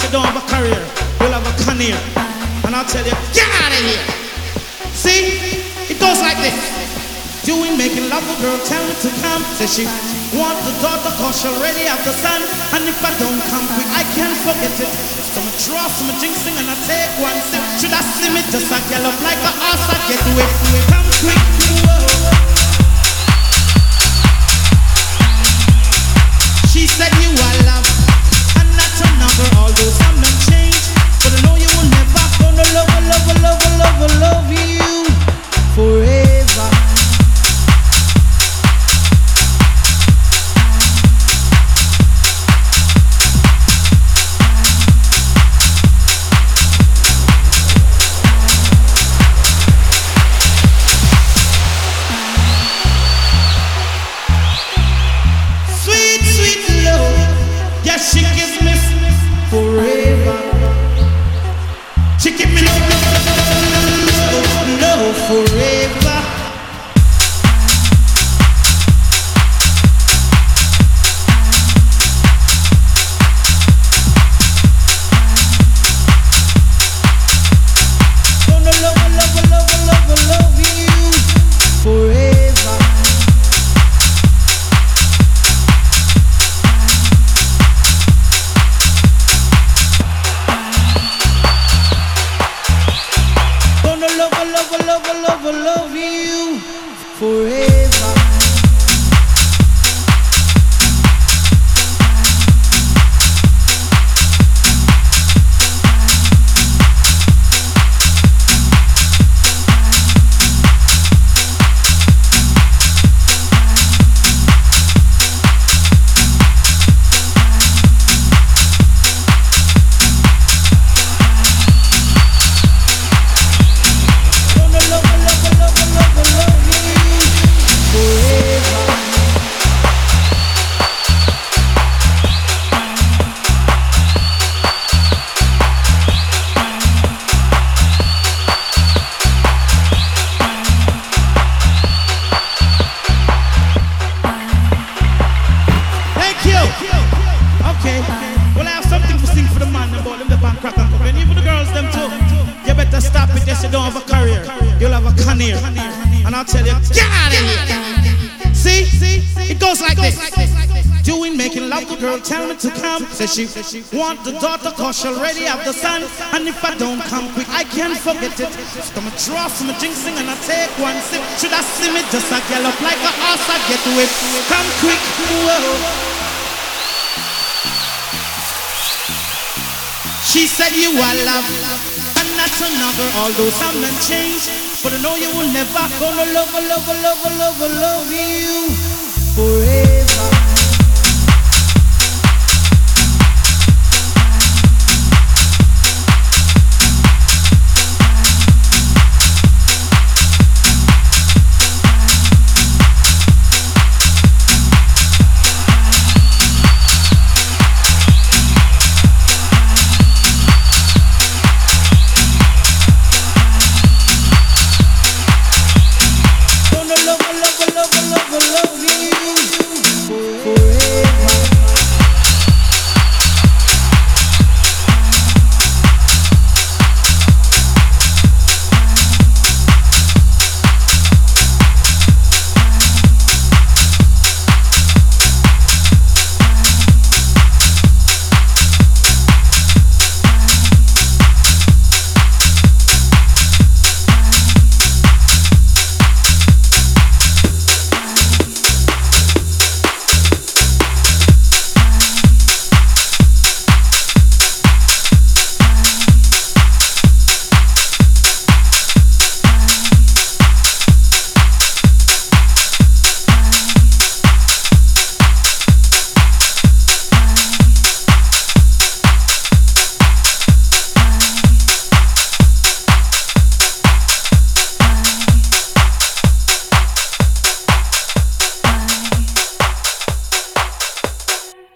you don't have a career, you'll have a career. And I'll tell you, get out of here. See, it goes like this. Doing making love, a girl tell me to come. Says she want the daughter cause she already have the son. And if I don't come quick, I can't forget it. So I draw some jinxing and I take one sip. Should I slim it just a girl up like a horse? I get to it. Come quick, whoa. She said you are love and not another, although some them change. But I know you will never gonna love you forever. She gives me forever. She gives me love forever. Gonna love you forever. Love you forever. Okay, well I have something to sing for the man and about them the band crack and even the girls them too. You better stop it, yes you don't have a career, you'll have a career. And I'll tell you, get out of here. See, it goes like this. Doing making love, the girl tell me to come. Says she want the daughter cause she already have the son. And if I don't come quick, I can't forget it. So I'ma draw some jinxing and I take one sip. Should I slim it just a girl up like a horse? I get to it. Come quick, whoa. She said you are love and not another, although some men change. But I know you will never gonna love you forever.